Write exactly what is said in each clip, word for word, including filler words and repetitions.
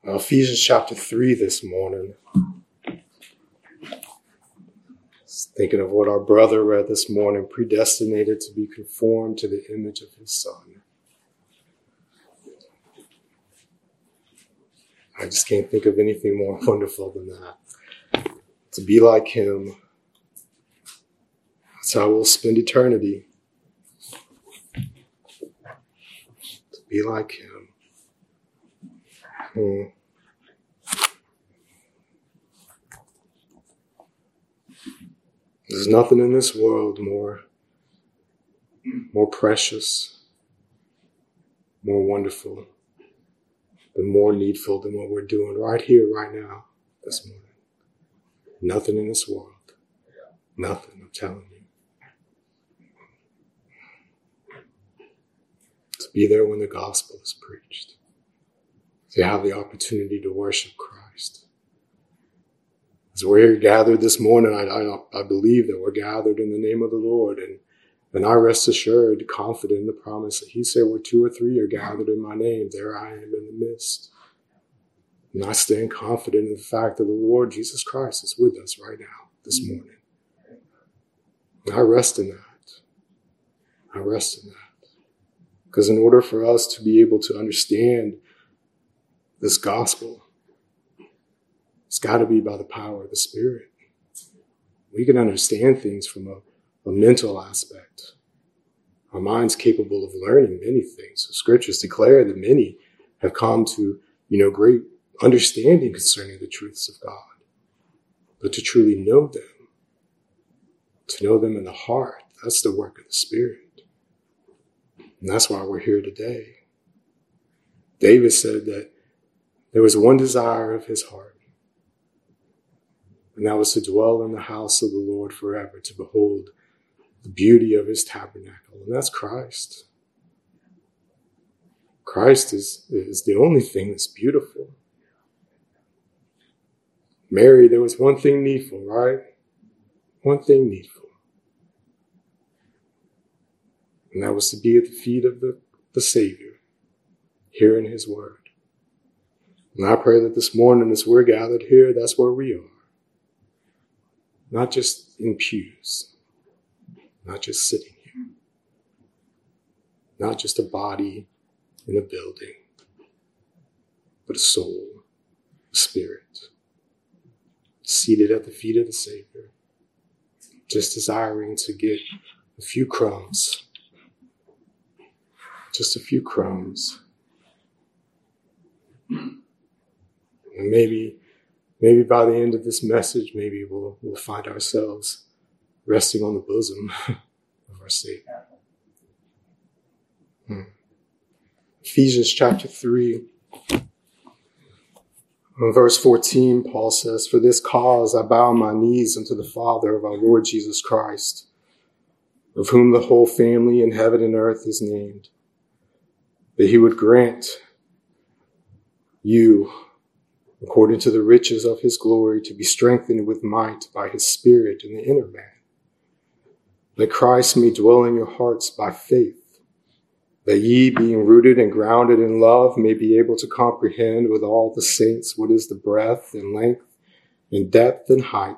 Uh, Ephesians chapter three this morning. Just thinking of what our brother read this morning, predestinated to be conformed to the image of his son. I just can't think of anything more wonderful than that. To be like him. That's how we'll spend eternity. To be like him. Hmm. There's nothing in this world more, more precious, more wonderful, and more needful than what we're doing right here, right now, this morning. Nothing in this world. Nothing, I'm telling you. To be there when the gospel is preached. To have the opportunity to worship Christ. As we're here gathered this morning, I, I, I believe that we're gathered in the name of the Lord. And, and I rest assured, confident in the promise that he said, where two or three are gathered in my name, there I am in the midst. And I stand confident in the fact that the Lord Jesus Christ is with us right now, this morning. And I rest in that. I rest in that. Because in order for us to be able to understand this gospel, it's got to be by the power of the Spirit. We can understand things from a, a mental aspect. Our mind's capable of learning many things. The scriptures declare that many have come to, you know, great understanding concerning the truths of God. But to truly know them, to know them in the heart, that's the work of the Spirit. And that's why we're here today. David said that there was one desire of his heart, and that was to dwell in the house of the Lord forever, to behold the beauty of his tabernacle. And that's Christ. Christ is, is the only thing that's beautiful. Mary, there was one thing needful, right? One thing needful. And that was to be at the feet of the, the Savior, hearing his word. And I pray that this morning, as we're gathered here, that's where we are. Not just in pews, not just sitting here, not just a body in a building, but a soul, a spirit, seated at the feet of the Savior, just desiring to get a few crumbs, just a few crumbs. And maybe Maybe by the end of this message, maybe we'll, we'll find ourselves resting on the bosom of our Savior. Hmm. Ephesians chapter three, verse fourteen, Paul says, "For this cause I bow my knees unto the Father of our Lord Jesus Christ, of whom the whole family in heaven and earth is named, that he would grant you, according to the riches of his glory, to be strengthened with might by his Spirit in the inner man, that Christ may dwell in your hearts by faith, that ye, being rooted and grounded in love, may be able to comprehend with all the saints what is the breadth and length and depth and height,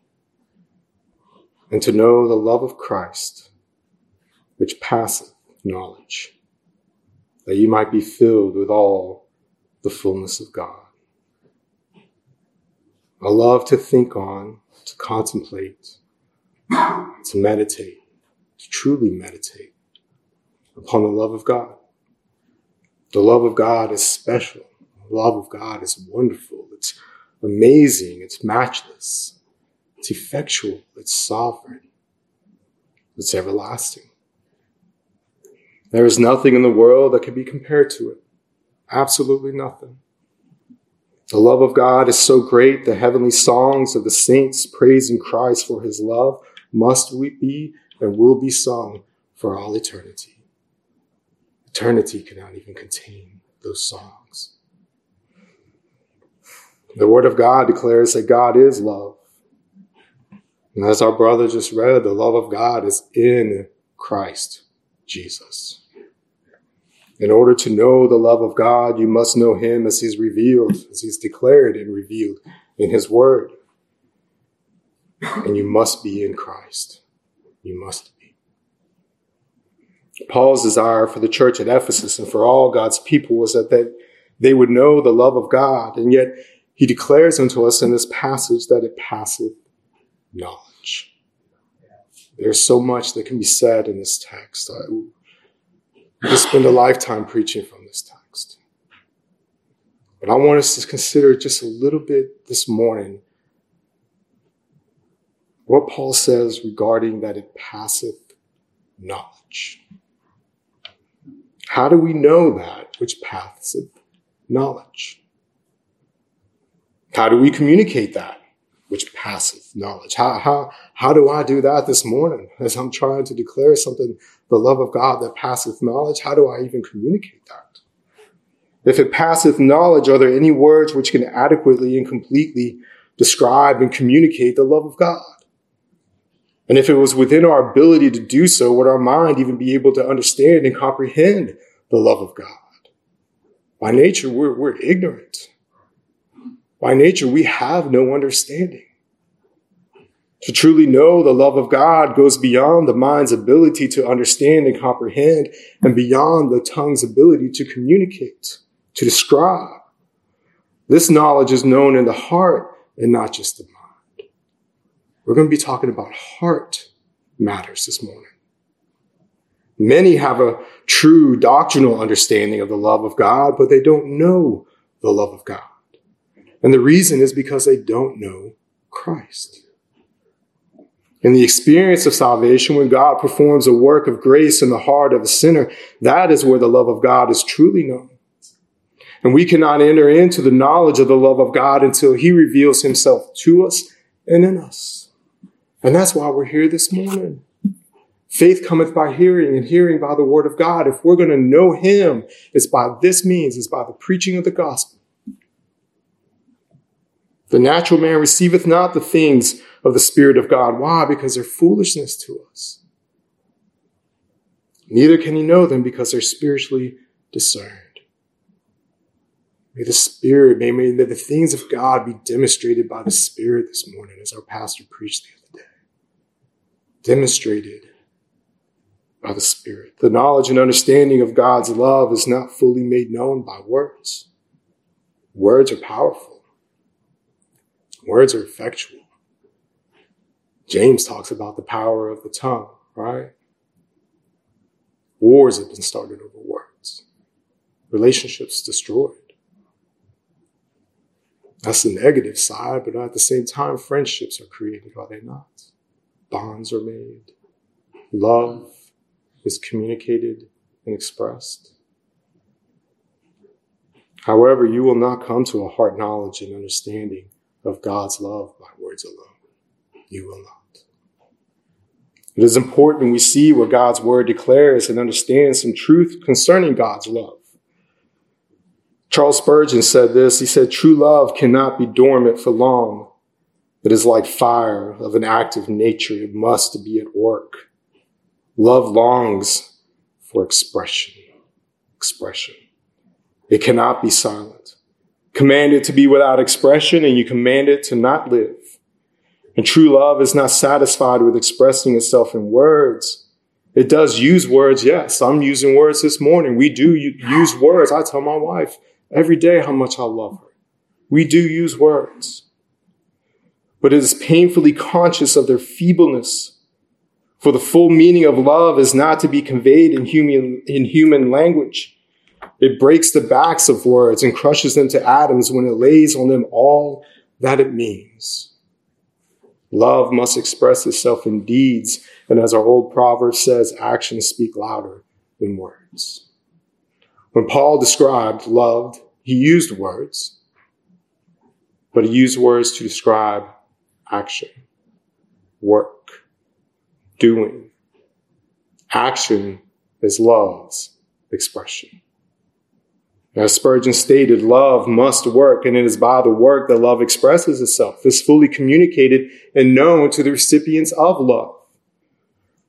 and to know the love of Christ, which passeth knowledge, that ye might be filled with all the fullness of God." I love to think on, to contemplate, to meditate, to truly meditate upon the love of God. The love of God is special. The love of God is wonderful. It's amazing. It's matchless. It's effectual. It's sovereign. It's everlasting. There is nothing in the world that can be compared to it. Absolutely nothing. The love of God is so great, the heavenly songs of the saints praising Christ for his love must be and will be sung for all eternity. Eternity cannot even contain those songs. The word of God declares that God is love. And as our brother just read, the love of God is in Christ Jesus. In order to know the love of God, you must know him as he's revealed, as he's declared and revealed in his word. And you must be in Christ. You must be. Paul's desire for the church at Ephesus and for all God's people was that they, they would know the love of God. And yet he declares unto us in this passage that it passeth knowledge. There's so much that can be said in this text. I could spend a lifetime preaching from this text. But I want us to consider just a little bit this morning what Paul says regarding that it passeth knowledge. How do we know that which passeth knowledge? How do we communicate that which passeth knowledge? How, how, how do I do that this morning as I'm trying to declare something, the love of God that passeth knowledge? How do I even communicate that? If it passeth knowledge, are there any words which can adequately and completely describe and communicate the love of God? And if it was within our ability to do so, would our mind even be able to understand and comprehend the love of God? By nature, we're, we're ignorant. By nature, we have no understanding. To truly know the love of God goes beyond the mind's ability to understand and comprehend, and beyond the tongue's ability to communicate, to describe. This knowledge is known in the heart and not just the mind. We're going to be talking about heart matters this morning. Many have a true doctrinal understanding of the love of God, but they don't know the love of God. And the reason is because they don't know Christ. In the experience of salvation, when God performs a work of grace in the heart of a sinner, that is where the love of God is truly known. And we cannot enter into the knowledge of the love of God until he reveals himself to us and in us. And that's why we're here this morning. Faith cometh by hearing, and hearing by the word of God. If we're going to know him, it's by this means, it's by the preaching of the gospel. The natural man receiveth not the things of the Spirit of God. Why? Because they're foolishness to us. Neither can he know them because they're spiritually discerned. May the Spirit, may, may the things of God be demonstrated by the Spirit this morning, as our pastor preached the other day. Demonstrated by the Spirit. The knowledge and understanding of God's love is not fully made known by words. Words are powerful. Words are effectual. James talks about the power of the tongue, right? Wars have been started over words. Relationships destroyed. That's the negative side, but at the same time, friendships are created, are they not? Bonds are made. Love is communicated and expressed. However, you will not come to a heart knowledge and understanding of God's love by words alone. You will not. It is important we see what God's word declares and understand some truth concerning God's love. Charles Spurgeon said this. He said, true love cannot be dormant for long. It is like fire of an active nature. It must be at work. Love longs for expression. Expression. It cannot be silent. Command it to be without expression, and you command it to not live. And true love is not satisfied with expressing itself in words. It does use words, yes. I'm using words this morning. We do use words. I tell my wife every day how much I love her. We do use words. But it is painfully conscious of their feebleness. For the full meaning of love is not to be conveyed in human, in human language. It breaks the backs of words and crushes them to atoms when it lays on them all that it means. Love must express itself in deeds, and as our old proverb says, actions speak louder than words. When Paul described love, he used words, but he used words to describe action, work, doing. Action is love's expression. As Spurgeon stated, love must work, and it is by the work that love expresses itself. It's fully communicated and known to the recipients of love.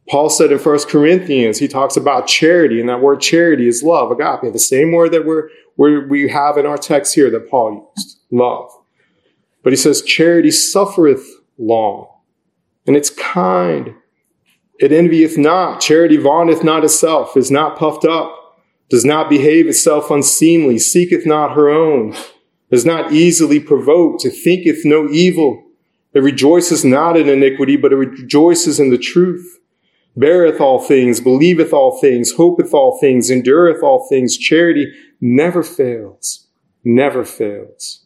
Paul said in First Corinthians, he talks about charity, and that word charity is love, agape, the same word that we're, we're, we have in our text here that Paul used, love. But he says, charity suffereth long, and it's kind. It envieth not. Charity vaunteth not itself, is not puffed up, does not behave itself unseemly, seeketh not her own, is not easily provoked, it thinketh no evil. It rejoices not in iniquity, but it rejoices in the truth. Beareth all things, believeth all things, hopeth all things, endureth all things. Charity never fails, never fails.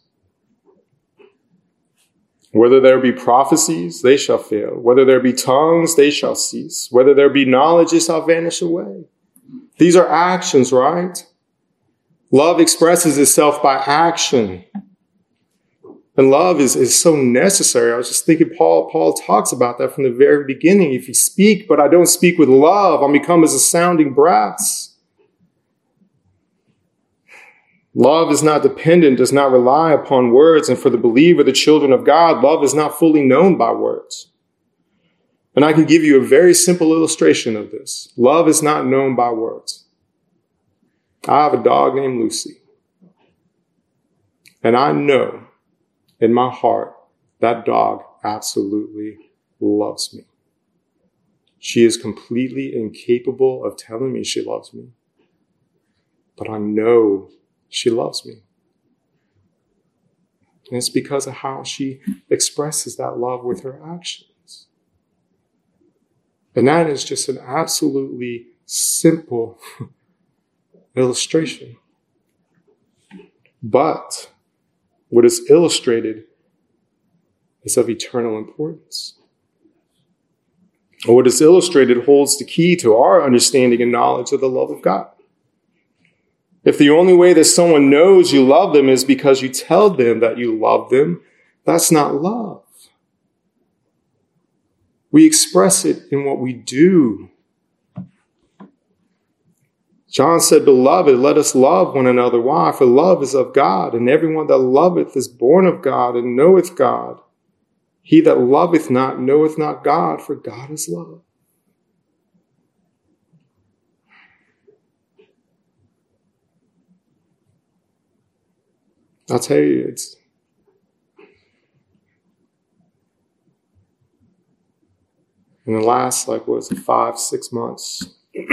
Whether there be prophecies, they shall fail. Whether there be tongues, they shall cease. Whether there be knowledge, it shall vanish away. These are actions, right? Love expresses itself by action. And love is, is so necessary. I was just thinking Paul, Paul talks about that from the very beginning. If you speak, but I don't speak with love, I'll become as a sounding brass. Love is not dependent, does not rely upon words. And for the believer, the children of God, love is not fully known by words. And I can give you a very simple illustration of this. Love is not known by words. I have a dog named Lucy. And I know in my heart, that dog absolutely loves me. She is completely incapable of telling me she loves me. But I know she loves me. And it's because of how she expresses that love with her actions. And that is just an absolutely simple illustration. But what is illustrated is of eternal importance. And what is illustrated holds the key to our understanding and knowledge of the love of God. If the only way that someone knows you love them is because you tell them that you love them, that's not love. We express it in what we do. John said, beloved, let us love one another. Why? For love is of God, and everyone that loveth is born of God and knoweth God. He that loveth not knoweth not God, for God is love. I'll tell you, it's in the last, like, what is it, five, six months,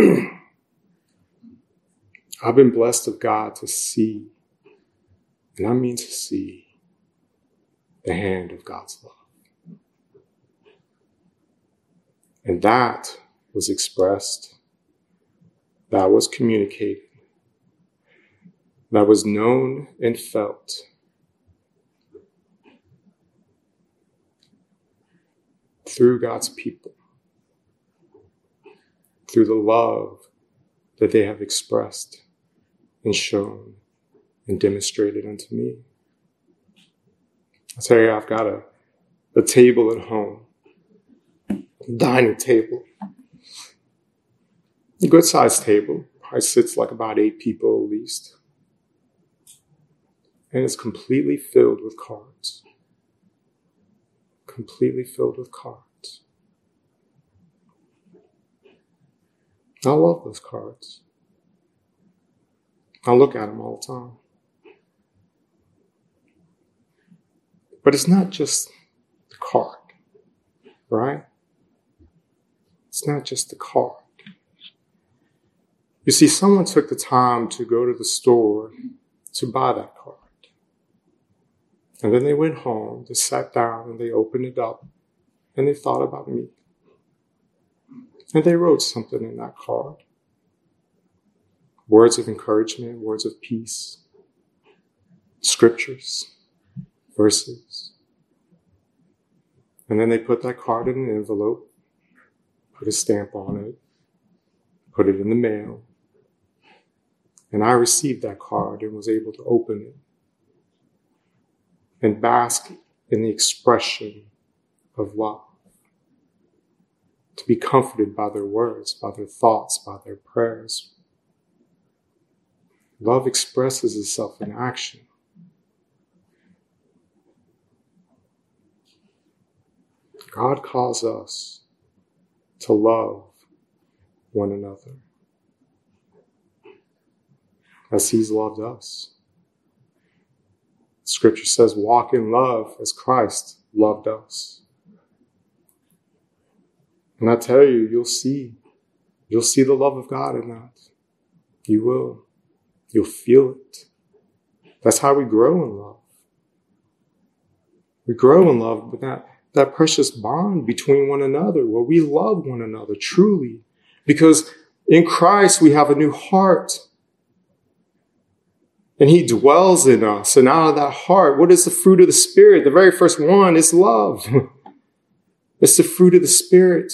I've been blessed of God to see, and I mean to see, the hand of God's love. And that was expressed, that was communicated, that was known and felt through God's people, through the love that they have expressed and shown and demonstrated unto me. I tell you, I've got a, a table at home, a dining table, a good sized table, probably sits like about eight people at least. And it's completely filled with cards. Completely filled with cards. I love those cards. I look at them all the time. But it's not just the card, right? It's not just the card. You see, someone took the time to go to the store to buy that card. And then they went home, they sat down and they opened it up and they thought about me. And they wrote something in that card. Words of encouragement, words of peace, scriptures, verses. And then they put that card in an envelope, put a stamp on it, put it in the mail. And I received that card and was able to open it and bask in the expression of love. To be comforted by their words, by their thoughts, by their prayers. Love expresses itself in action. God calls us to love one another as he's loved us. Scripture says, walk in love as Christ loved us. And I tell you, you'll see. You'll see the love of God in that. You will. You'll feel it. That's how we grow in love. We grow in love with that, that precious bond between one another, where we love one another truly. Because in Christ we have a new heart. And he dwells in us. And out of that heart, what is the fruit of the Spirit? The very first one is love. It's the fruit of the Spirit.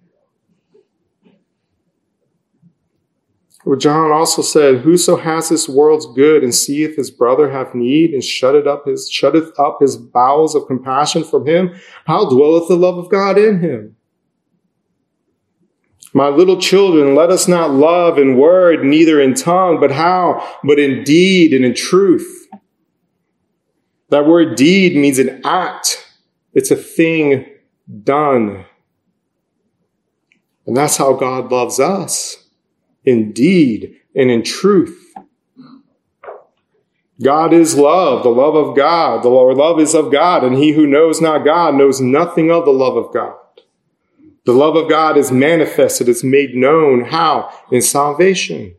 Well, John also said, whoso has this world's good and seeth his brother have need and shutteth up his, shutteth up his bowels of compassion from him, how dwelleth the love of God in him? My little children, let us not love in word, neither in tongue, but how? But in deed and in truth. That word deed means an act. It's a thing done. And that's how God loves us. In deed and in truth. God is love, the love of God. The love is of God, and he who knows not God knows nothing of the love of God. The love of God is manifested, it's made known. How? In salvation.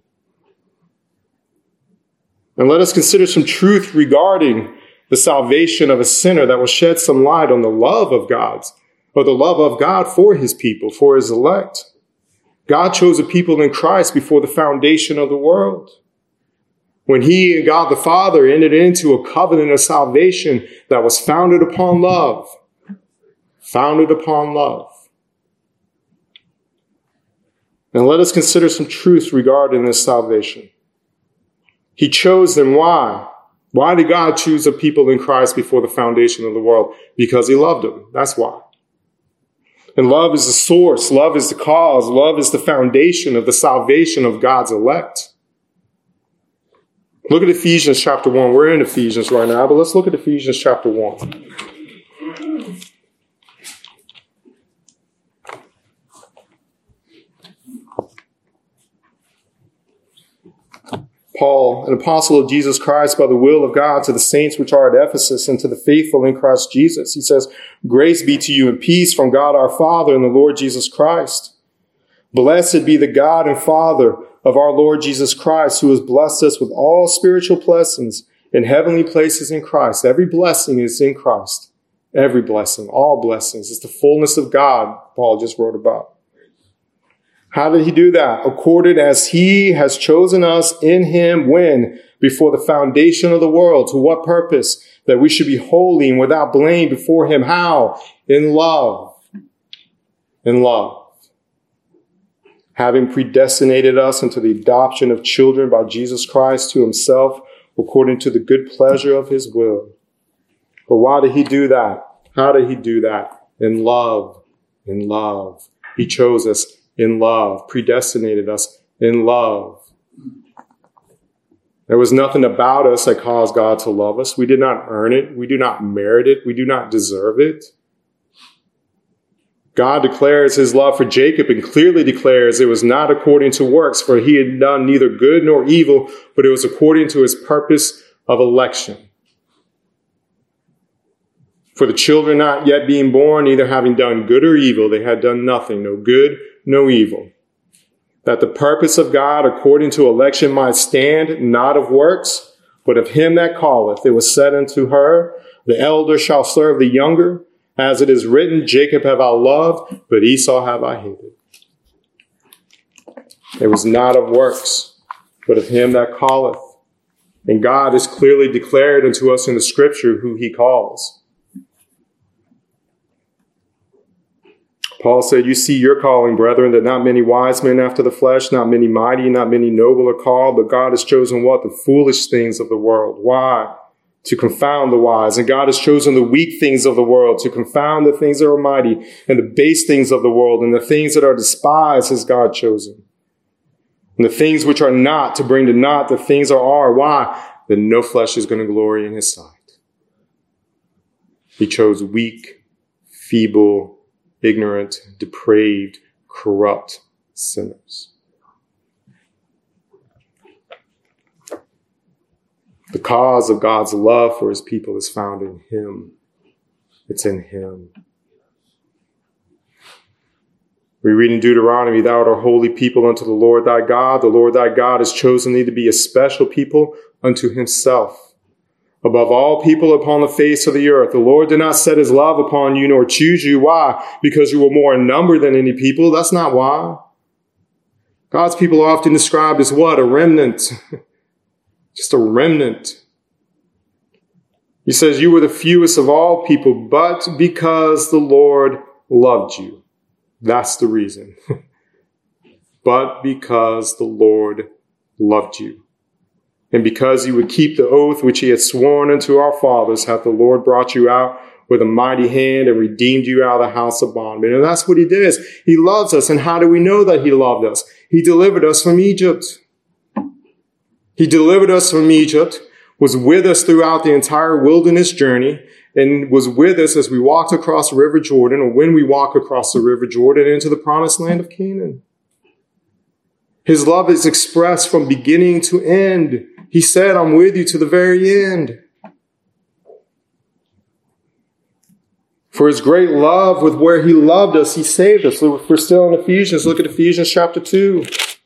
And let us consider some truth regarding the salvation of a sinner that will shed some light on the love of God's, or the love of God for his people, for his elect. God chose a people in Christ before the foundation of the world. When he and God the Father entered into a covenant of salvation that was founded upon love. Founded upon love. And let us consider some truths regarding this salvation. He chose them. Why? Why did God choose a people in Christ before the foundation of the world? Because he loved them. That's why. And love is the source. Love is the cause. Love is the foundation of the salvation of God's elect. Look at Ephesians chapter one. We're in Ephesians right now, but let's look at Ephesians chapter one. Paul, an apostle of Jesus Christ by the will of God, to the saints which are at Ephesus and to the faithful in Christ Jesus. He says, grace be to you and peace from God our Father and the Lord Jesus Christ. Blessed be the God and Father of our Lord Jesus Christ, who has blessed us with all spiritual blessings in heavenly places in Christ. Every blessing is in Christ. Every blessing, all blessings. It's the fullness of God, Paul just wrote about. How did he do that? According as he has chosen us in him when? Before the foundation of the world. To what purpose? That we should be holy and without blame before him. How? In love. In love. Having predestinated us unto the adoption of children by Jesus Christ to himself, according to the good pleasure of his will. But why did he do that? How did he do that? In love. In love. He chose us in love, predestinated us in love. There was nothing about us that caused God to love us. We did not earn it. We do not merit it. We do not deserve it. God declares his love for Jacob and clearly declares it was not according to works, for he had done neither good nor evil, but it was according to his purpose of election. For the children not yet being born, neither having done good or evil, they had done nothing, no good, no evil. That the purpose of God according to election might stand, not of works, but of him that calleth. It was said unto her, the elder shall serve the younger. As it is written, Jacob have I loved, but Esau have I hated. It was not of works, but of him that calleth. And God is clearly declared unto us in the scripture who he calls. Paul said, you see your calling, brethren, that not many wise men after the flesh, not many mighty, not many noble are called, but God has chosen what? The foolish things of the world. Why? To confound the wise. And God has chosen the weak things of the world to confound the things that are mighty, and the base things of the world, and the things that are despised has God chosen. And the things which are not to bring to naught the things that are. Why? That no flesh is going to glory in his sight. He chose weak, feeble, ignorant, depraved, corrupt, sinners. The cause of God's love for his people is found in him. It's in him. We read in Deuteronomy, thou art a holy people unto the Lord thy God. The Lord thy God has chosen thee to be a special people unto himself. Above all people upon the face of the earth, the Lord did not set his love upon you nor choose you. Why? Because you were more in number than any people. That's not why. God's people are often described as what? A remnant. Just a remnant. He says you were the fewest of all people, but because the Lord loved you. That's the reason. But because the Lord loved you. And because you would keep the oath which he had sworn unto our fathers, hath the Lord brought you out with a mighty hand and redeemed you out of the house of bondmen. And that's what he did. He loves us. And how do we know that he loved us? He delivered us from Egypt. He delivered us from Egypt, was with us throughout the entire wilderness journey, and was with us as we walked across the River Jordan, or when we walk across the River Jordan into the promised land of Canaan. His love is expressed from beginning to end. He said, I'm with you to the very end. For his great love with where he loved us, he saved us. If we're still in Ephesians, look at Ephesians chapter two.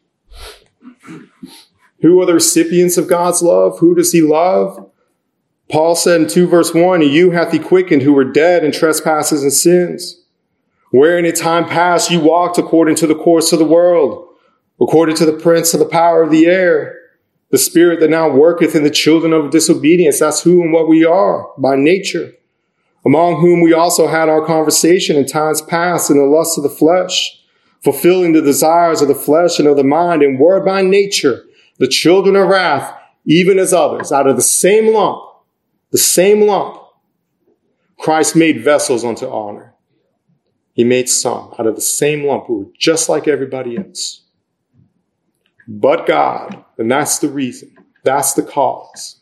Who are the recipients of God's love? Who does he love? Paul said in two verse one, you hath he quickened who were dead in trespasses and sins, wherein in time past you walked according to the course of the world, according to the prince of the power of the air, the spirit that now worketh in the children of disobedience. That's who and what we are by nature, among whom we also had our conversation in times past in the lust of the flesh, fulfilling the desires of the flesh and of the mind, and were by nature the children of wrath, even as others. Out of the same lump, the same lump, Christ made vessels unto honor. He made some out of the same lump who were just like everybody else. But God, and that's the reason, that's the cause.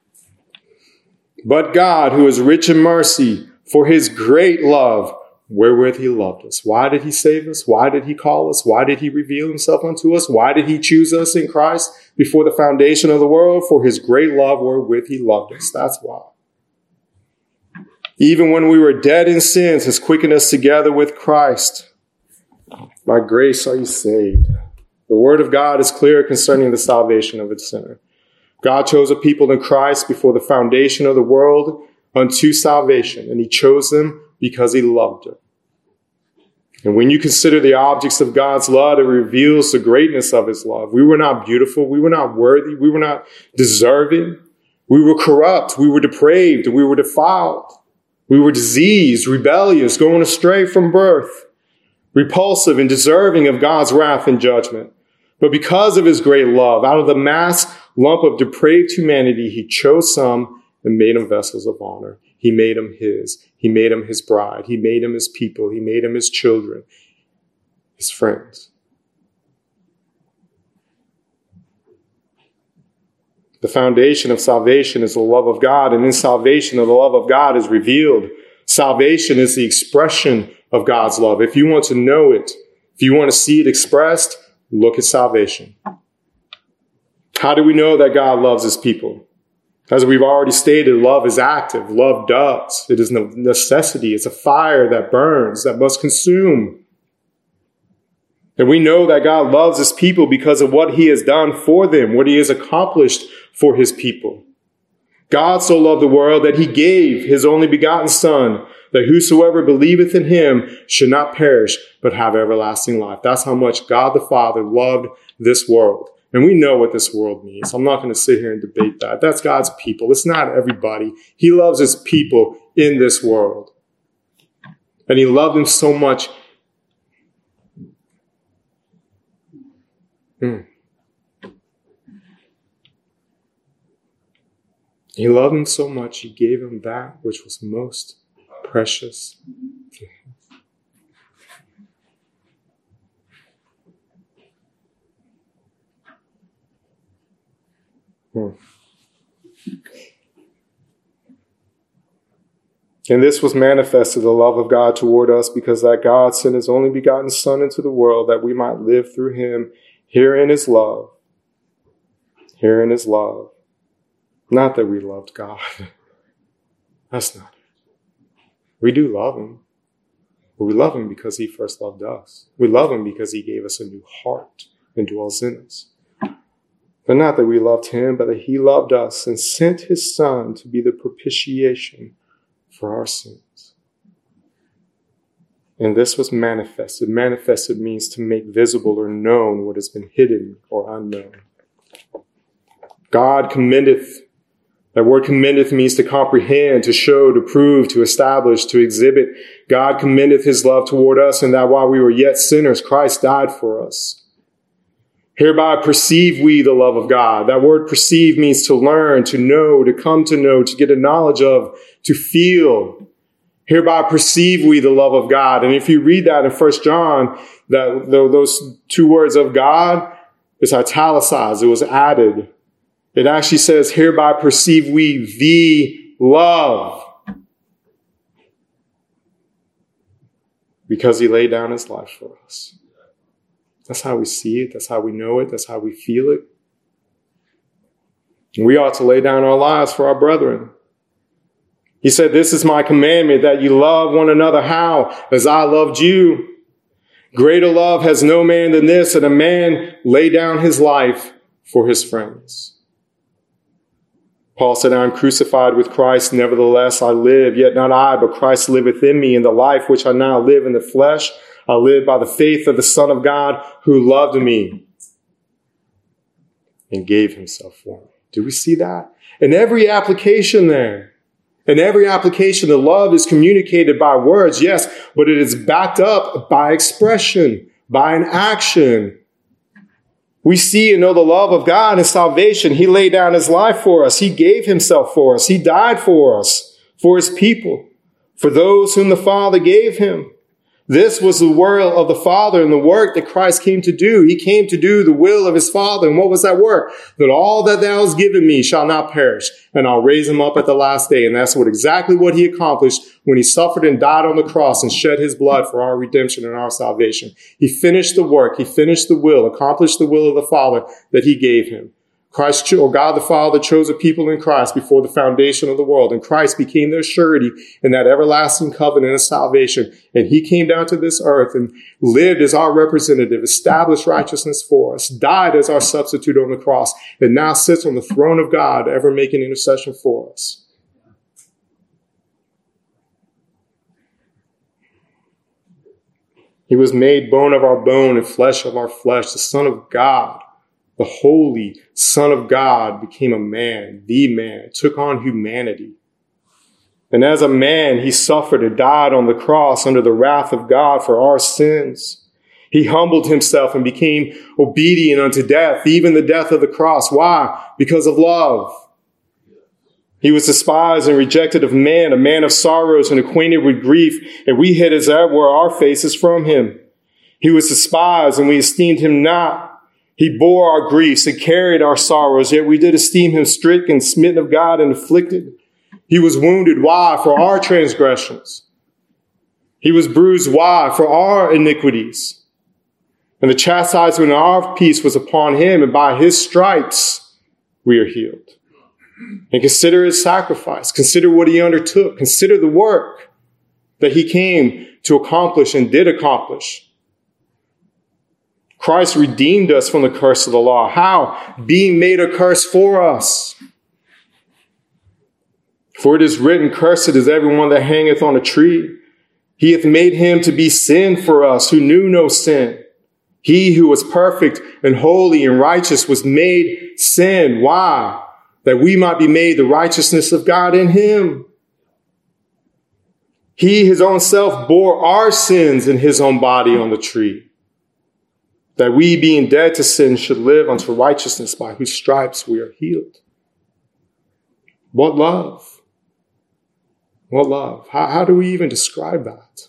But God, who is rich in mercy, for his great love, wherewith he loved us. Why did he save us? Why did he call us? Why did he reveal himself unto us? Why did he choose us in Christ before the foundation of the world? For his great love wherewith he loved us. That's why. Even when we were dead in sins, has quickened us together with Christ. By grace are you saved. The word of God is clear concerning the salvation of its sinner. God chose a people in Christ before the foundation of the world unto salvation, and he chose them because he loved them. And when you consider the objects of God's love, it reveals the greatness of his love. We were not beautiful. We were not worthy. We were not deserving. We were corrupt. We were depraved. We were defiled. We were diseased, rebellious, going astray from birth, repulsive and deserving of God's wrath and judgment. But because of his great love, out of the mass lump of depraved humanity, he chose some and made them vessels of honor. He made them his. He made them his bride. He made them his people. He made them his children, his friends. The foundation of salvation is the love of God, and in salvation, the love of God is revealed. Salvation is the expression of God's love. If you want to know it, if you want to see it expressed, look at salvation. How do we know that God loves his people? As we've already stated, love is active. Love does. It is no necessity. It's a fire that burns, that must consume. And we know that God loves his people because of what he has done for them, what he has accomplished for his people. God so loved the world that he gave his only begotten Son, that whosoever believeth in him should not perish, but have everlasting life. That's how much God the Father loved this world. And we know what this world means. I'm not going to sit here and debate that. That's God's people. It's not everybody. He loves his people in this world. And he loved them so much. Hmm. He loved them so much, he gave them that which was most precious to him. Hmm. And this was manifested, the love of God toward us, because that God sent his only begotten Son into the world that we might live through him. Herein is love. Herein is love. Not that we loved God. That's not it. We do love him. But we love him because he first loved us. We love him because he gave us a new heart and dwells in us. But not that we loved him, but that he loved us and sent his Son to be the propitiation for our sins. And this was manifested. Manifested means to make visible or known what has been hidden or unknown. God commendeth. That word commendeth means to comprehend, to show, to prove, to establish, to exhibit. God commendeth his love toward us, and that while we were yet sinners, Christ died for us. Hereby perceive we the love of God. That word perceive means to learn, to know, to come to know, to get a knowledge of, to feel. Hereby perceive we the love of God. And if you read that in First John, that those two words of God is italicized. It was added. It actually says, hereby perceive we the love. Because he laid down his life for us. That's how we see it. That's how we know it. That's how we feel it. And we ought to lay down our lives for our brethren. He said, this is my commandment, that you love one another. How? As I loved you. Greater love has no man than this, that a man lay down his life for his friends. Paul said, I am crucified with Christ. Nevertheless, I live. Yet not I, but Christ liveth in me. In the life which I now live in the flesh, I live by the faith of the Son of God who loved me and gave himself for me. Do we see that? In every application there, in every application, the love is communicated by words, yes, but it is backed up by expression, by an action. We see and know the love of God and salvation. He laid down his life for us. He gave himself for us. He died for us, for his people, for those whom the Father gave him. This was the will of the Father and the work that Christ came to do. He came to do the will of his Father. And what was that work? That all that thou hast given me shall not perish, and I'll raise him up at the last day. And that's what exactly what he accomplished when he suffered and died on the cross and shed his blood for our redemption and our salvation. He finished the work. He finished the will, accomplished the will of the Father that he gave him. Christ, or God the Father, chose a people in Christ before the foundation of the world, and Christ became their surety in that everlasting covenant of salvation. And he came down to this earth and lived as our representative, established righteousness for us, died as our substitute on the cross, and now sits on the throne of God, ever making intercession for us. He was made bone of our bone and flesh of our flesh, the Son of God. The holy Son of God became a man, the man, took on humanity. And as a man, he suffered and died on the cross under the wrath of God for our sins. He humbled himself and became obedient unto death, even the death of the cross. Why? Because of love. He was despised and rejected of men, a man of sorrows and acquainted with grief, and we hid as ever our faces from him. He was despised, and we esteemed him not. He bore our griefs and carried our sorrows, yet we did esteem him stricken, smitten of God, and afflicted. He was wounded. Why? For our transgressions. He was bruised. Why? For our iniquities. And the chastisement of our peace was upon him, and by his stripes we are healed. And consider his sacrifice. Consider what he undertook. Consider the work that he came to accomplish and did accomplish. Christ redeemed us from the curse of the law. How? Being made a curse for us. For it is written, cursed is everyone that hangeth on a tree. He hath made him to be sin for us who knew no sin. He who was perfect and holy and righteous was made sin. Why? That we might be made the righteousness of God in him. He, his own self, bore our sins in his own body on the tree, that we, being dead to sin, should live unto righteousness, by whose stripes we are healed. What love? What love? How, how do we even describe that?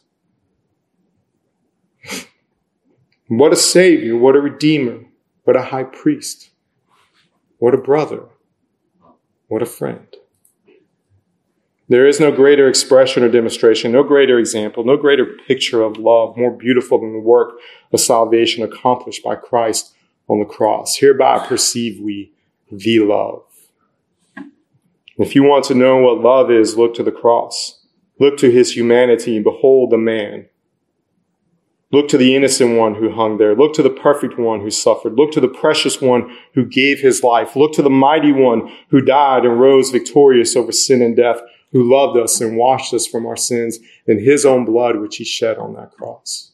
What a Savior, what a Redeemer, what a High Priest, what a brother, what a friend. There is no greater expression or demonstration, no greater example, no greater picture of love more beautiful than the work of salvation accomplished by Christ on the cross. Hereby perceive we the love. If you want to know what love is, look to the cross. Look to his humanity and behold the man. Look to the innocent one who hung there. Look to the perfect one who suffered. Look to the precious one who gave his life. Look to the mighty one who died and rose victorious over sin and death, who loved us and washed us from our sins in his own blood, which he shed on that cross.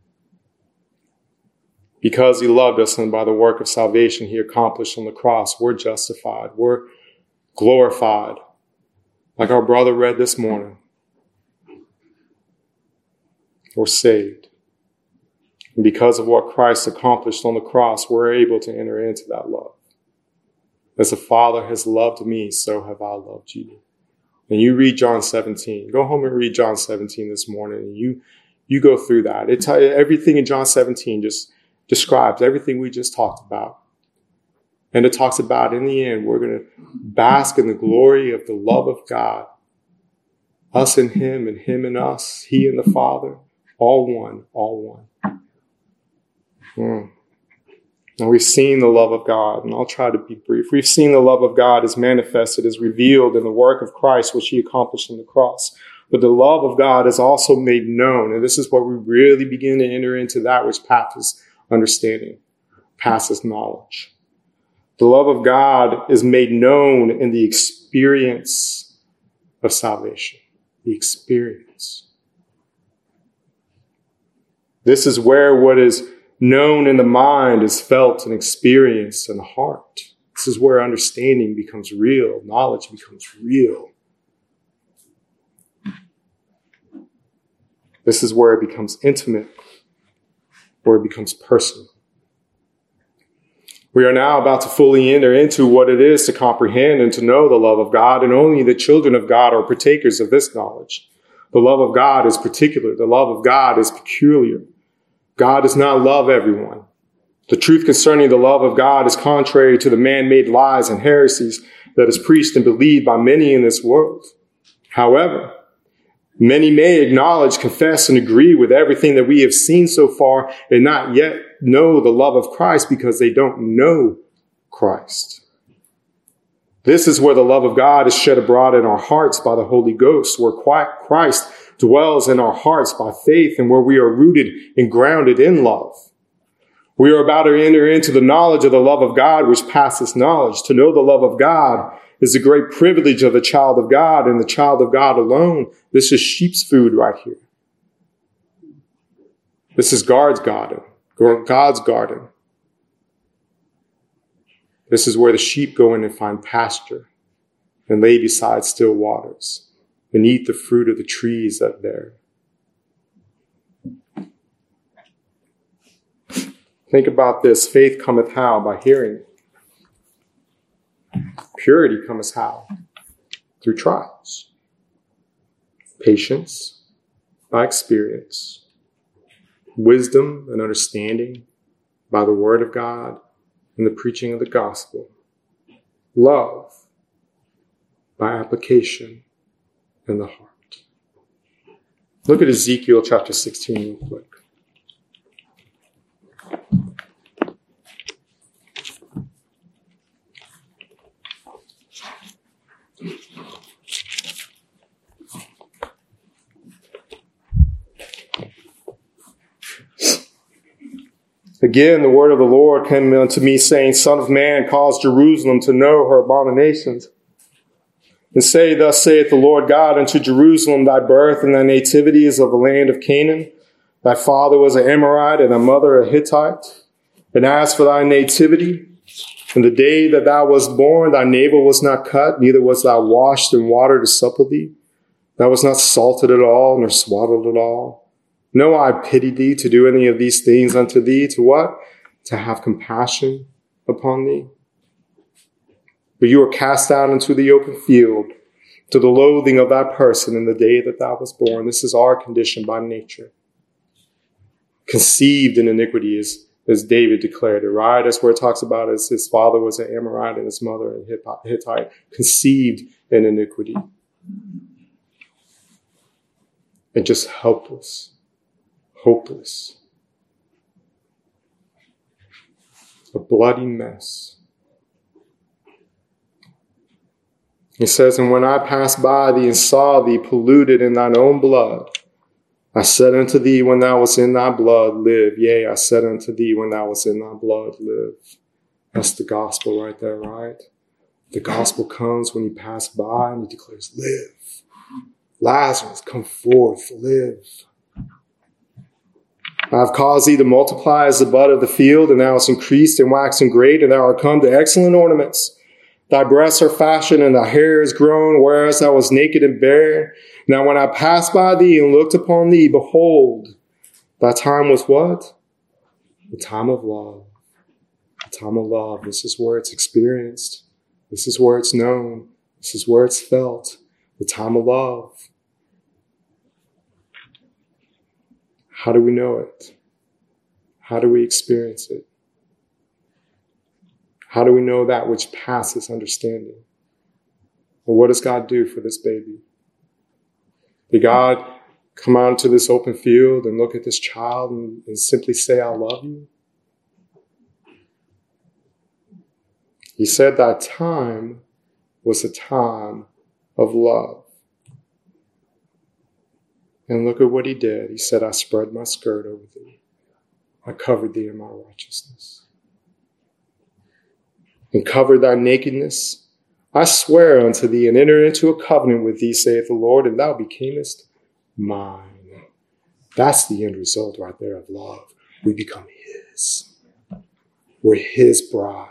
Because he loved us and by the work of salvation he accomplished on the cross, we're justified. We're glorified. Like our brother read this morning. We're saved. And because of what Christ accomplished on the cross, we're able to enter into that love. As the Father has loved me, so have I loved you. And you read John seventeen. Go home and read John seventeen this morning. And you, you go through that. It tell you everything in John seventeen just describes everything we just talked about. And it talks about, in the end, we're going to bask in the glory of the love of God. Us and him, and him and us. He and the Father. All one, all one. Mm. Now we've seen the love of God, and I'll try to be brief. We've seen the love of God as manifested, as revealed in the work of Christ, which he accomplished on the cross. But the love of God is also made known, and this is where we really begin to enter into that which passes understanding, passes knowledge. The love of God is made known in the experience of salvation, the experience. This is where what is known in the mind is felt and experienced in the heart. This is where understanding becomes real, knowledge becomes real. This is where it becomes intimate, where it becomes personal. We are now about to fully enter into what it is to comprehend and to know the love of God, and only the children of God are partakers of this knowledge. The love of God is particular. The love of God is peculiar. God does not love everyone. The truth concerning the love of God is contrary to the man-made lies and heresies that is preached and believed by many in this world. However, many may acknowledge, confess, and agree with everything that we have seen so far and not yet know the love of Christ because they don't know Christ. This is where the love of God is shed abroad in our hearts by the Holy Ghost, where Christ dwells in our hearts by faith and where we are rooted and grounded in love. We are about to enter into the knowledge of the love of God, which passes knowledge. To know the love of God is the great privilege of the child of God and the child of God alone. This is sheep's food right here. This is God's garden, God's garden. This is where the sheep go in and find pasture and lay beside still waters and eat the fruit of the trees that there. Think about this. Faith cometh how? By hearing. Purity cometh how? Through trials. Patience by experience. Wisdom and understanding by the word of God and the preaching of the gospel. Love by application in the heart. Look at Ezekiel chapter sixteen real quick. Again, the word of the Lord came unto me, saying, Son of man, cause Jerusalem to know her abominations. And say, Thus saith the Lord God unto Jerusalem, thy birth and thy nativity is of the land of Canaan. Thy father was an Amorite, and thy mother a Hittite. And as for thy nativity, in the day that thou wast born, thy navel was not cut, neither was thou washed in water to supple thee. Thou was not salted at all, nor swaddled at all. No, I pitied thee to do any of these things unto thee. To what? To have compassion upon thee. But you were cast out into the open field, to the loathing of that person in the day that thou wast born. This is our condition by nature. Conceived in iniquity, as, as David declared it, right? That's where it talks about as his father was an Amorite and his mother a Hittite. Conceived in iniquity. and just helpless, hopeless. A bloody mess. He says, and when I passed by thee and saw thee polluted in thine own blood, I said unto thee when thou wast in thy blood, live. Yea, I said unto thee when thou wast in thy blood, live. That's the gospel right there, right? The gospel comes when you pass by and he declares, live. Lazarus, come forth, live. I have caused thee to multiply as the bud of the field, and thou hast increased and waxen great, and thou art come to excellent ornaments. Thy breasts are fashioned, and thy hair is grown, whereas thou wast naked and bare. Now when I passed by thee and looked upon thee, behold, thy time was what? The time of love. The time of love. This is where it's experienced. This is where it's known. This is where it's felt. The time of love. How do we know it? How do we experience it? How do we know that which passes understanding? Well, what does God do for this baby? Did God come out into this open field and look at this child and, and simply say, I love you? He said that time was a time of love. And look at what he did. He said, I spread my skirt over thee. I covered thee in my righteousness. And covered thy nakedness. I swear unto thee and enter into a covenant with thee, saith the Lord, and thou becamest mine. That's the end result right there of love. We become his. We're his bride.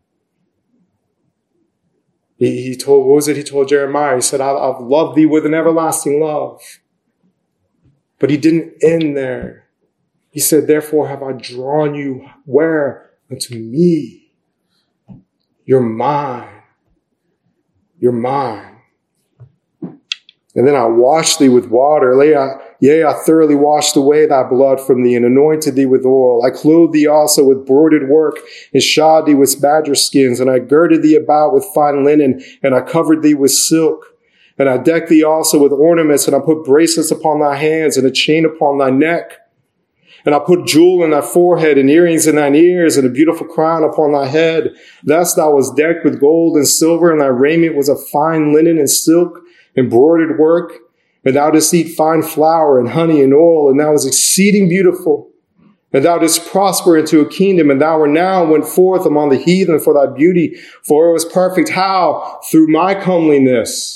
He, he told, what was it he told Jeremiah? He said, I, I've loved thee with an everlasting love. But he didn't end there. He said, therefore have I drawn you where? Unto me. You're mine. You're mine. And then I washed thee with water. Yea, I thoroughly washed away thy blood from thee and anointed thee with oil. I clothed thee also with broidered work and shod thee with badger skins. And I girded thee about with fine linen and I covered thee with silk. And I decked thee also with ornaments, and I put bracelets upon thy hands, and a chain upon thy neck. And I put jewel in thy forehead, and earrings in thine ears, and a beautiful crown upon thy head. Thus thou wast decked with gold and silver, and thy raiment was of fine linen and silk, embroidered work. And thou didst eat fine flour and honey and oil, and thou wast exceeding beautiful. And thou didst prosper into a kingdom, and thou renown went forth among the heathen for thy beauty, for it was perfect. How? Through my comeliness,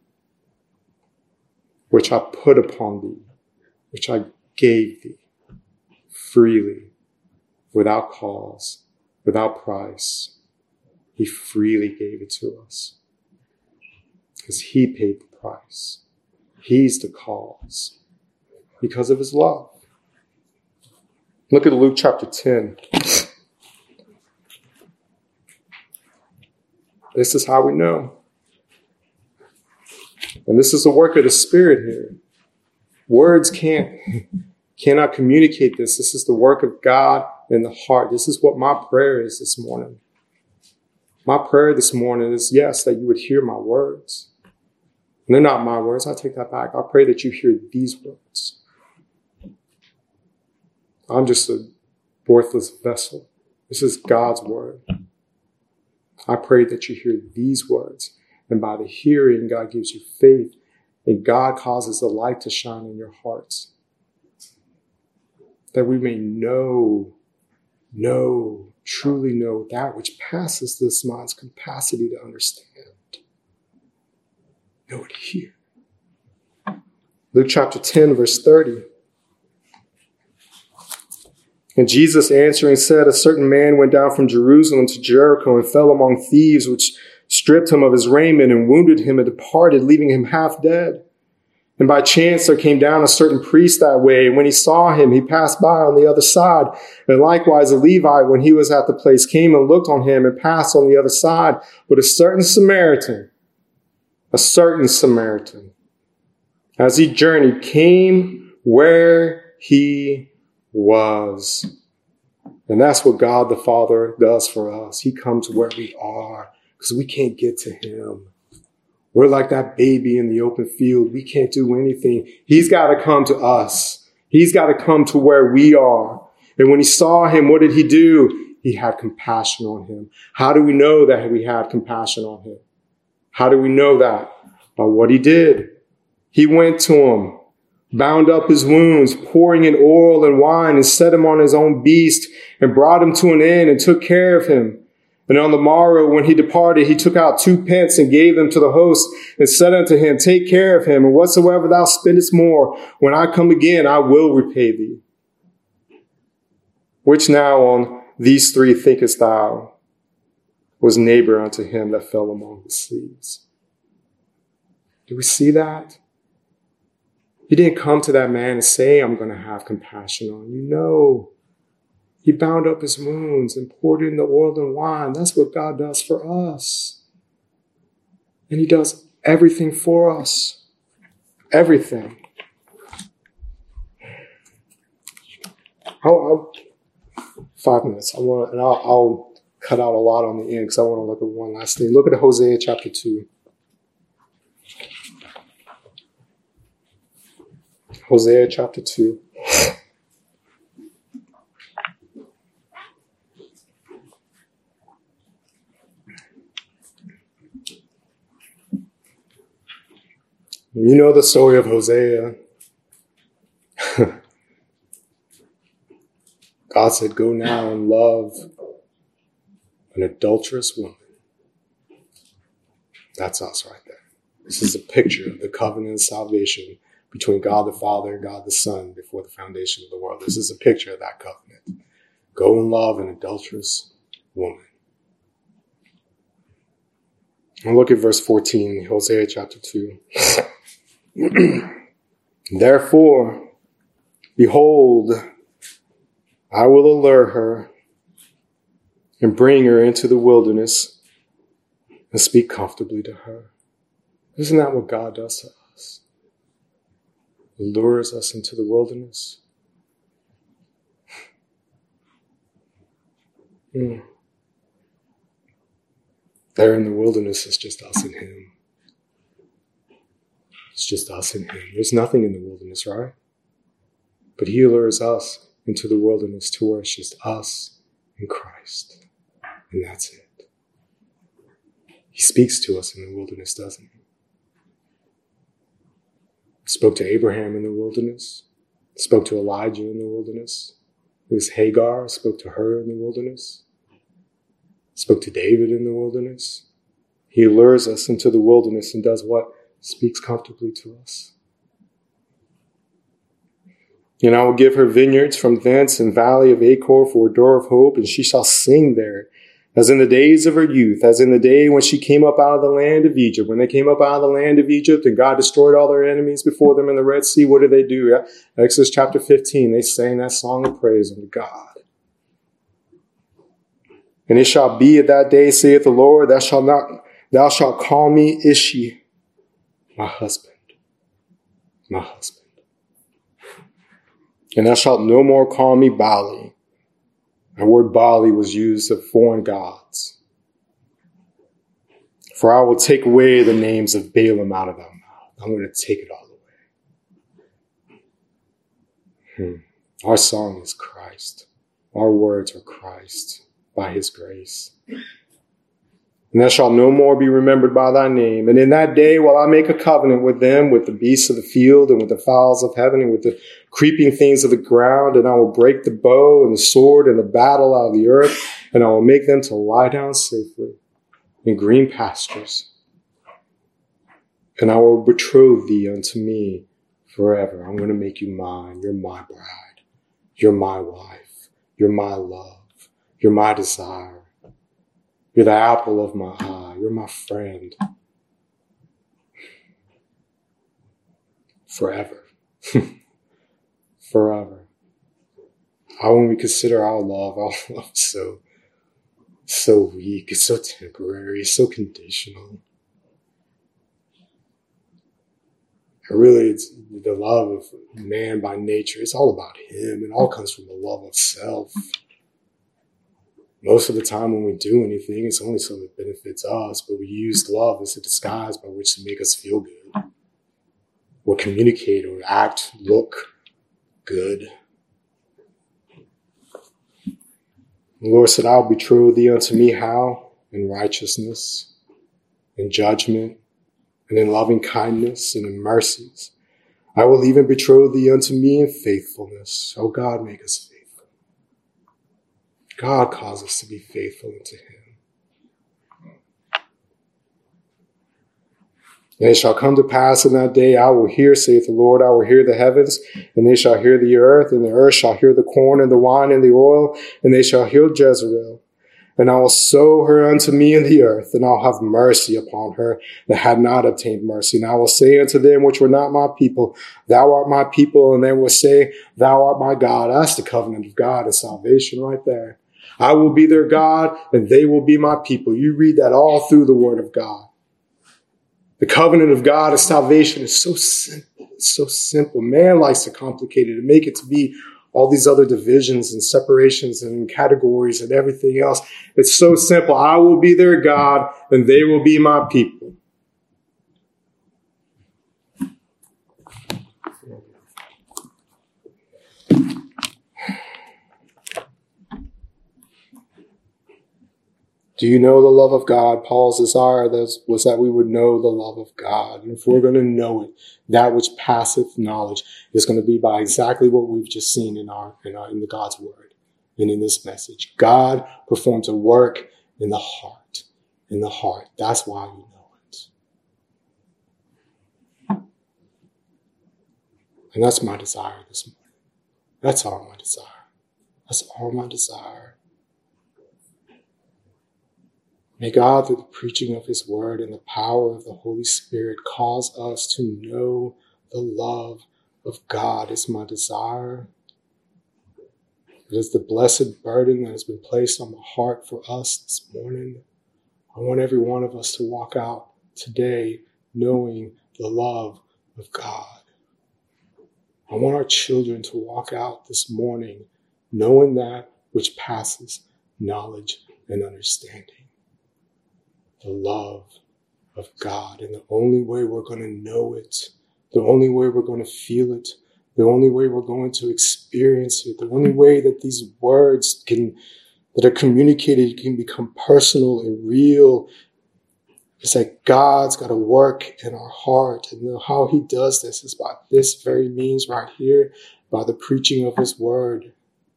which I put upon thee, which I gave thee freely, without cause, without price. He freely gave it to us because he paid the price. He's the cause because of his love. Look at Luke chapter ten. This is how we know. And this is the work of the Spirit here. Words can't, cannot communicate this. This is the work of God in the heart. This is what my prayer is this morning. My prayer this morning is, yes, that you would hear my words. And they're not my words. I take that back. I pray that you hear these words. I'm just a worthless vessel. This is God's word. I pray that you hear these words. And by the hearing, God gives you faith. And God causes the light to shine in your hearts. That we may know, know, truly know that which passes this mind's capacity to understand. Know it here. Luke chapter ten, verse thirty. And Jesus answering said, a certain man went down from Jerusalem to Jericho and fell among thieves, which stripped him of his raiment and wounded him and departed, leaving him half dead. And by chance there came down a certain priest that way, and when he saw him, he passed by on the other side. And likewise a Levite, when he was at the place, came and looked on him and passed on the other side. But a certain Samaritan, a certain Samaritan, as he journeyed, came where he was. And that's what God the Father does for us. He comes where we are because we can't get to him. We're like that baby in the open field. We can't do anything. He's got to come to us. He's got to come to where we are. And when he saw him, what did he do? He had compassion on him. How do we know that we had compassion on him? How do we know that? By what he did. He went to him, bound up his wounds, pouring in oil and wine, and set him on his own beast, and brought him to an inn, and took care of him. And on the morrow, when he departed, he took out two pence and gave them to the host, and said unto him, Take care of him, and whatsoever thou spendest more, when I come again, I will repay thee. Which now on these three thinkest thou was neighbor unto him that fell among the sleeves? Do we see that? He didn't come to that man and say, I'm going to have compassion on you. No. He bound up his wounds and poured in the oil and wine. That's what God does for us. And he does everything for us. Everything. I'll, I'll, five minutes. I want, and I'll, I'll cut out a lot on the end because I want to look at one last thing. Look at Hosea chapter two. Hosea chapter two. You know the story of Hosea. God said, go now and love an adulterous woman. That's us right there. This is a picture of the covenant of salvation between God the Father and God the Son before the foundation of the world. This is a picture of that covenant. Go and love an adulterous woman. And look at verse fourteen, Hosea chapter two. Therefore, behold, I will allure her and bring her into the wilderness and speak comfortably to her. Isn't that what God does to us? He lures us into the wilderness. Mm. There in the wilderness, it's just us and him. It's just us and him. There's nothing in the wilderness, right? But he lures us into the wilderness to where it's just us and Christ. And that's it. He speaks to us in the wilderness, doesn't he? Spoke to Abraham in the wilderness. Spoke to Elijah in the wilderness. It was Hagar, spoke to her in the wilderness. Spoke to David in the wilderness. He lures us into the wilderness and does what? Speaks comfortably to us. And I will give her vineyards from thence and valley of Achor for a door of hope, and she shall sing there, as in the days of her youth, as in the day when she came up out of the land of Egypt. When they came up out of the land of Egypt and God destroyed all their enemies before them in the Red Sea, what did they do? Exodus chapter fifteen, they sang that song of praise unto God. And it shall be at that day, saith the Lord, thou shalt not, thou shalt call me Ishi, my husband, my husband. And thou shalt no more call me Baali. The word Baali was used of foreign gods. For I will take away the names of Baalim out of thy mouth. I'm going to take it all away. Hmm. Our song is Christ. Our words are Christ by his grace. And thou shalt no more be remembered by thy name. And in that day will I make a covenant with them, with the beasts of the field, and with the fowls of heaven, and with the creeping things of the ground. And I will break the bow and the sword and the battle out of the earth, and I will make them to lie down safely in green pastures. And I will betroth thee unto me forever. I'm going to make you mine. You're my bride. You're my wife. You're my love. You're my desire. You're the apple of my eye. You're my friend. Forever. Forever. How when we consider our love, our love is so, so weak, it's so temporary, it's so conditional. And really, it's the love of man by nature. It's all about him. It all comes from the love of self. Most of the time when we do anything, it's only so it benefits us, but we use love as a disguise by which to make us feel good, or communicate, or act, look good. The Lord said, I'll betroth thee unto me how? In righteousness, in judgment, and in loving kindness, and in mercies. I will even betroth thee unto me in faithfulness. Oh God, make us faithful. God calls us to be faithful unto him. And it shall come to pass in that day, I will hear, saith the Lord, I will hear the heavens, and they shall hear the earth, and the earth shall hear the corn and the wine and the oil, and they shall hear Jezreel. And I will sow her unto me in the earth, and I'll have mercy upon her that had not obtained mercy. And I will say unto them which were not my people, thou art my people, and they will say, thou art my God. That's the covenant of God and salvation right there. I will be their God, and they will be my people. You read that all through the Word of God. The covenant of God and salvation is so simple. It's so simple. Man likes to complicate it and make it to be all these other divisions and separations and categories and everything else. It's so simple. I will be their God, and they will be my people. Do you know the love of God? Paul's desire was that we would know the love of God. And if we're going to know it, that which passeth knowledge is going to be by exactly what we've just seen in our, in our, in the God's word and in this message. God performs a work in the heart, in the heart. That's why we know it. And that's my desire this morning. That's all my desire. That's all my desire. May God, through the preaching of his word and the power of the Holy Spirit, cause us to know the love of God. Is my desire. It is the blessed burden that has been placed on my heart for us this morning. I want every one of us to walk out today knowing the love of God. I want our children to walk out this morning knowing that which passes knowledge and understanding. The love of God. And the only way we're going to know it, the only way we're going to feel it, the only way we're going to experience it, the only way that these words can, that are communicated can become personal and real, is that God's got to work in our heart. And how he does this is by this very means right here, by the preaching of his word.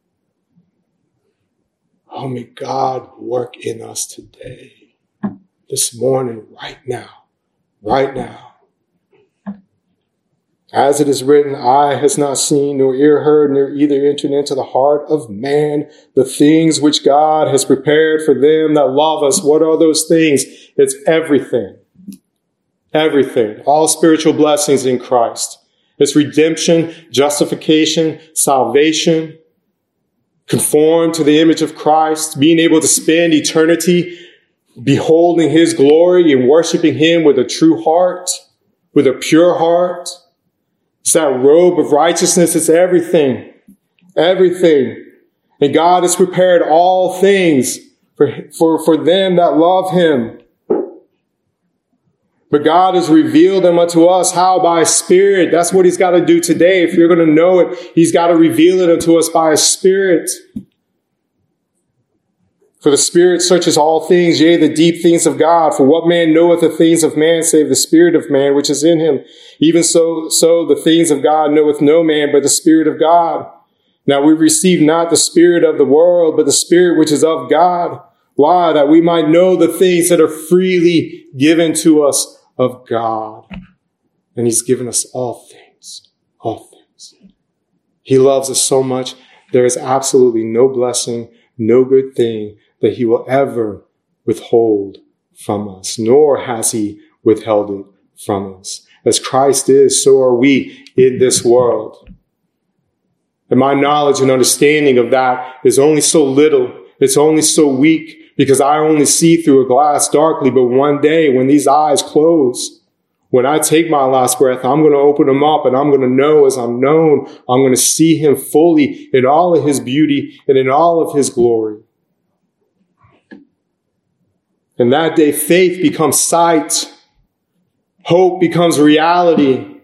Oh, may God work in us today. This morning, right now, right now. As it is written, eye has not seen, nor ear heard, nor either entered into the heart of man the things which God has prepared for them that love us. What are those things? It's everything. Everything. All spiritual blessings in Christ. It's redemption, justification, salvation, conform to the image of Christ, being able to spend eternity beholding his glory and worshiping him with a true heart, with a pure heart. It's that robe of righteousness. It's everything. Everything. And God has prepared all things for, for, for them that love him. But God has revealed them unto us. How? By his Spirit. That's what he's got to do today. If you're going to know it, he's got to reveal it unto us by his Spirit. For the Spirit searches all things, yea, the deep things of God. For what man knoweth the things of man, save the Spirit of man, which is in him? Even so, so the things of God knoweth no man, but the Spirit of God. Now we receive not the spirit of the world, but the Spirit which is of God. Why? That we might know the things that are freely given to us of God. And he's given us all things, all things. He loves us so much. There is absolutely no blessing, no good thing that he will ever withhold from us, nor has he withheld it from us. As Christ is, so are we in this world. And my knowledge and understanding of that is only so little. It's only so weak because I only see through a glass darkly. But one day when these eyes close, when I take my last breath, I'm going to open them up and I'm going to know as I'm known, I'm going to see him fully in all of his beauty and in all of his glory. And that day, faith becomes sight. Hope becomes reality.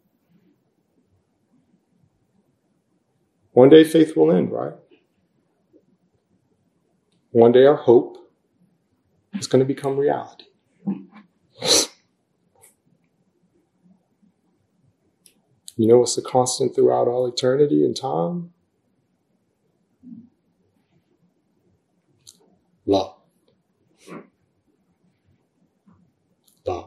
One day, faith will end, right? One day, our hope is going to become reality. You know what's the constant throughout all eternity and time? Love. Love.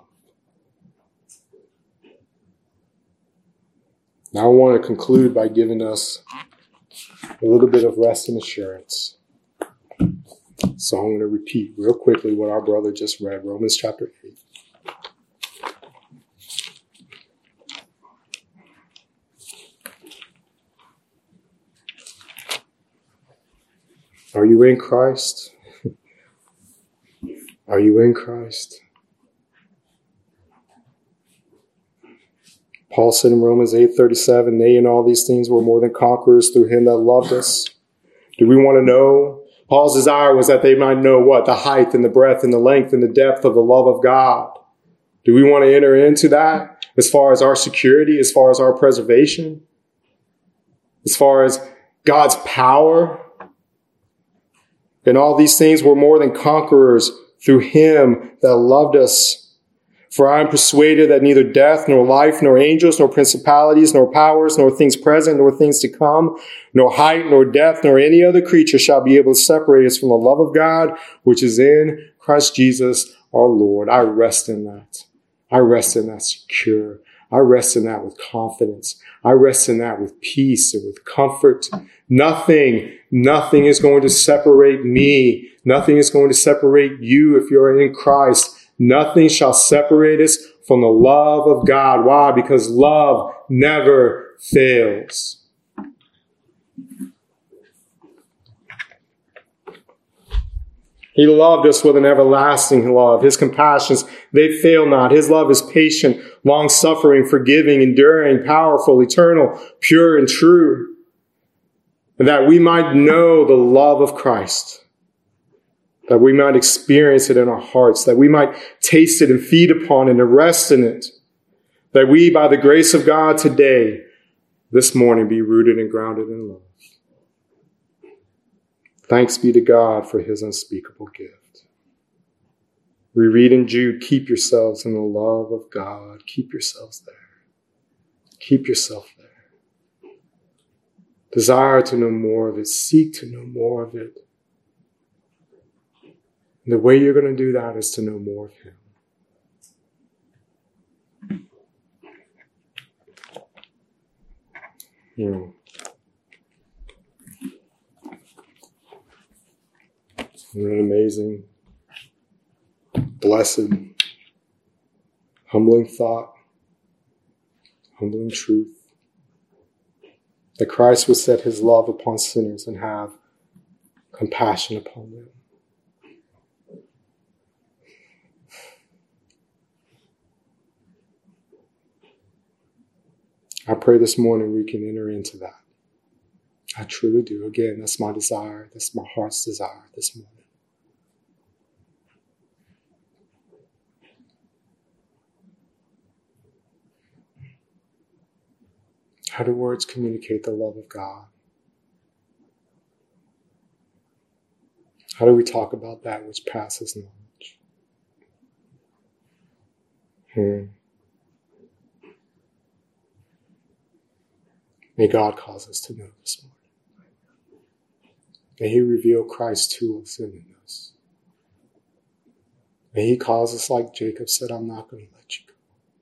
Now I want to conclude by giving us a little bit of rest and assurance. So I'm going to repeat real quickly what our brother just read, Romans chapter eight. Are you in Christ? Are you in Christ? Paul said in Romans eight thirty-seven, nay, in all these things we're more than conquerors through him that loved us. Do we want to know? Paul's desire was that they might know what? The height and the breadth and the length and the depth of the love of God. Do we want to enter into that as far as our security, as far as our preservation, as far as God's power? In all these things we're more than conquerors through him that loved us. For I am persuaded that neither death, nor life, nor angels, nor principalities, nor powers, nor things present, nor things to come, nor height, nor depth, nor any other creature shall be able to separate us from the love of God, which is in Christ Jesus our Lord. I rest in that. I rest in that secure. I rest in that with confidence. I rest in that with peace and with comfort. Nothing, nothing is going to separate me. Nothing is going to separate you if you're in Christ. Nothing shall separate us from the love of God. Why? Because love never fails. He loved us with an everlasting love. His compassions, they fail not. His love is patient, long-suffering, forgiving, enduring, powerful, eternal, pure, and true. And that we might know the love of Christ. That we might experience it in our hearts, that we might taste it and feed upon it and rest in it. That we, by the grace of God today, this morning, be rooted and grounded in love. Thanks be to God for his unspeakable gift. We read in Jude, keep yourselves in the love of God. Keep yourselves there. Keep yourself there. Desire to know more of it. Seek to know more of it. And the way you're going to do that is to know more of him. Hmm. What an amazing, blessed, humbling thought, humbling truth. That Christ would set his love upon sinners and have compassion upon them. I pray this morning we can enter into that. I truly do. Again, that's my desire. That's my heart's desire this morning. How do words communicate the love of God? How do we talk about that which passes knowledge? Hmm. May God cause us to know this morning. May he reveal Christ to us and in us. May he cause us, like Jacob said, I'm not going to let you go.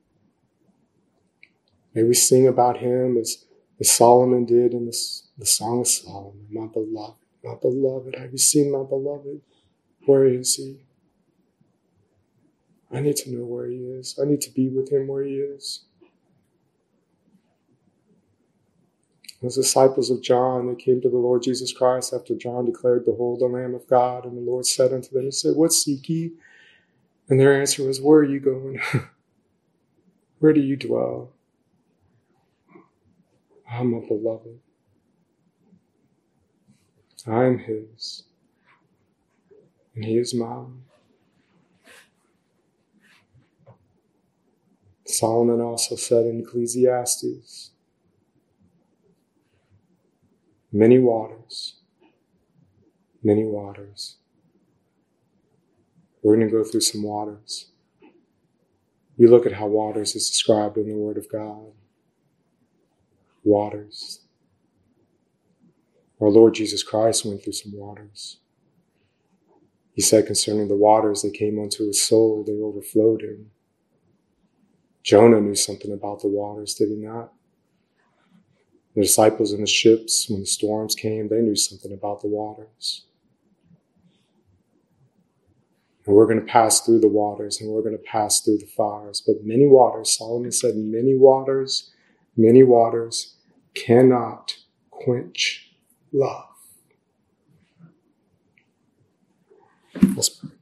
May we sing about him as, as Solomon did in this, the Song of Solomon. My beloved, my beloved, have you seen my beloved? Where is he? I need to know where he is. I need to be with him where he is. Those disciples of John, they came to the Lord Jesus Christ after John declared, behold, the Lamb of God. And the Lord said unto them, he said, what seek ye? And their answer was, where are you going? Where do you dwell? I'm a beloved. I am his. And he is mine. Solomon also said in Ecclesiastes, many waters, many waters. We're going to go through some waters. You look at how waters is described in the Word of God. Waters. Our Lord Jesus Christ went through some waters. He said concerning the waters that came unto his soul, they overflowed him. Jonah knew something about the waters, did he not? The disciples in the ships, when the storms came, they knew something about the waters. And we're going to pass through the waters, and we're going to pass through the fires. But many waters, Solomon said, many waters, many waters cannot quench love. Let's pray.